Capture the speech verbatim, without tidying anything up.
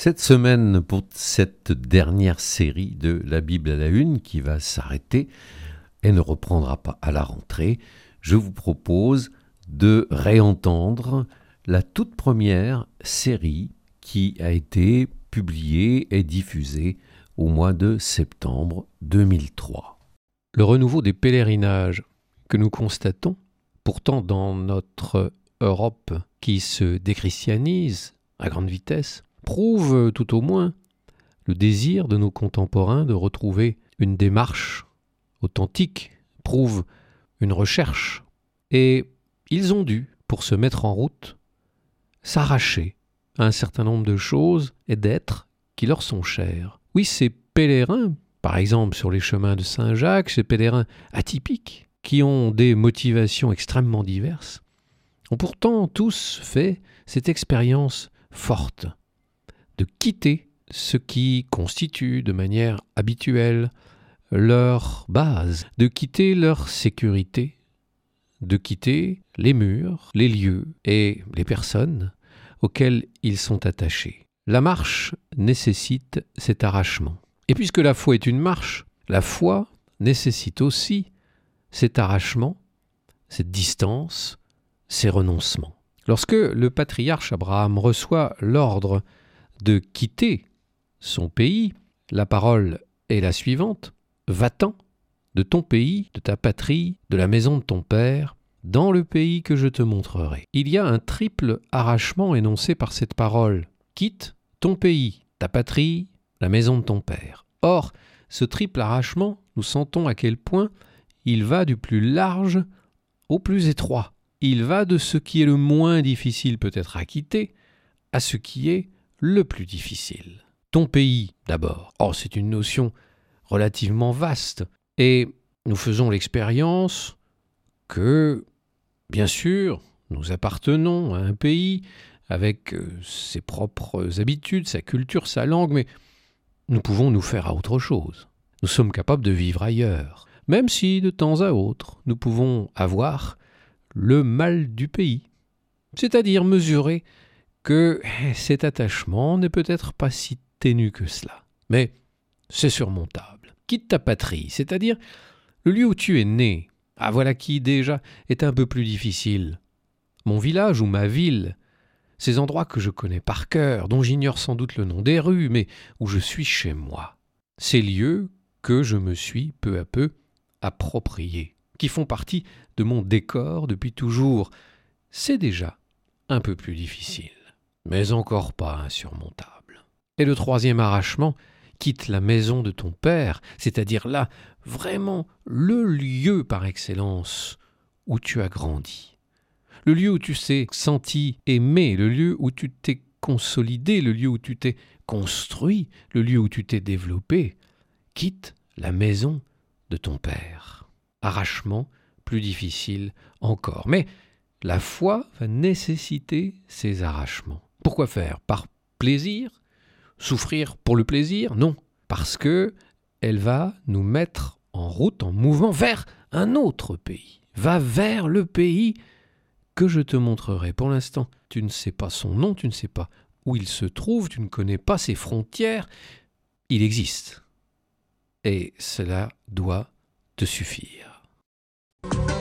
Cette semaine, pour cette dernière série de La Bible à la Une qui va s'arrêter et ne reprendra pas à la rentrée, je vous propose de réentendre la toute première série qui a été publiée et diffusée au mois de septembre deux mille trois. Le renouveau des pèlerinages que nous constatons, pourtant dans notre Europe qui se déchristianise à grande vitesse, prouve tout au moins le désir de nos contemporains de retrouver une démarche authentique, prouve une recherche. Et ils ont dû, pour se mettre en route, s'arracher à un certain nombre de choses et d'êtres qui leur sont chers. Oui, ces pèlerins, par exemple sur les chemins de Saint-Jacques, ces pèlerins atypiques, qui ont des motivations extrêmement diverses, ont pourtant tous fait cette expérience forte de quitter ce qui constitue de manière habituelle leur base, de quitter leur sécurité, de quitter les murs, les lieux et les personnes auxquelles ils sont attachés. La marche nécessite cet arrachement. Et puisque la foi est une marche, la foi nécessite aussi cet arrachement, cette distance, ces renoncements. Lorsque le patriarche Abraham reçoit l'ordre de quitter son pays, la parole est la suivante: « Va-t'en de ton pays, de ta patrie, de la maison de ton père, dans le pays que je te montrerai. » Il y a un triple arrachement énoncé par cette parole. Quitte ton pays, ta patrie, la maison de ton père. Or, ce triple arrachement, nous sentons à quel point il va du plus large au plus étroit. Il va de ce qui est le moins difficile peut-être à quitter à ce qui est le plus difficile. Ton pays, d'abord. Oh, c'est une notion relativement vaste. Et nous faisons l'expérience que, bien sûr, nous appartenons à un pays avec ses propres habitudes, sa culture, sa langue, mais nous pouvons nous faire à autre chose. Nous sommes capables de vivre ailleurs, même si, de temps à autre, nous pouvons avoir le mal du pays, c'est-à-dire mesurer que cet attachement n'est peut-être pas si ténu que cela. Mais c'est surmontable. Quitte ta patrie, c'est-à-dire le lieu où tu es né. Ah, voilà qui déjà est un peu plus difficile. Mon village ou ma ville, ces endroits que je connais par cœur, dont j'ignore sans doute le nom des rues, mais où je suis chez moi. Ces lieux que je me suis peu à peu appropriés, qui font partie de mon décor depuis toujours. C'est déjà un peu plus difficile, mais encore pas insurmontable. Et le troisième arrachement, quitte la maison de ton père, c'est-à-dire là, vraiment le lieu par excellence où tu as grandi. Le lieu où tu t'es senti aimé, le lieu où tu t'es consolidé, le lieu où tu t'es construit, le lieu où tu t'es développé. Quitte la maison de ton père. Arrachement plus difficile encore. Mais la foi va nécessiter ces arrachements. Pourquoi faire? Par plaisir? Souffrir pour le plaisir? Non. Parce que elle va nous mettre en route, en mouvement vers un autre pays. Va vers le pays que je te montrerai. Pour l'instant, tu ne sais pas son nom, tu ne sais pas où il se trouve, tu ne connais pas ses frontières. Il existe. Et cela doit te suffire.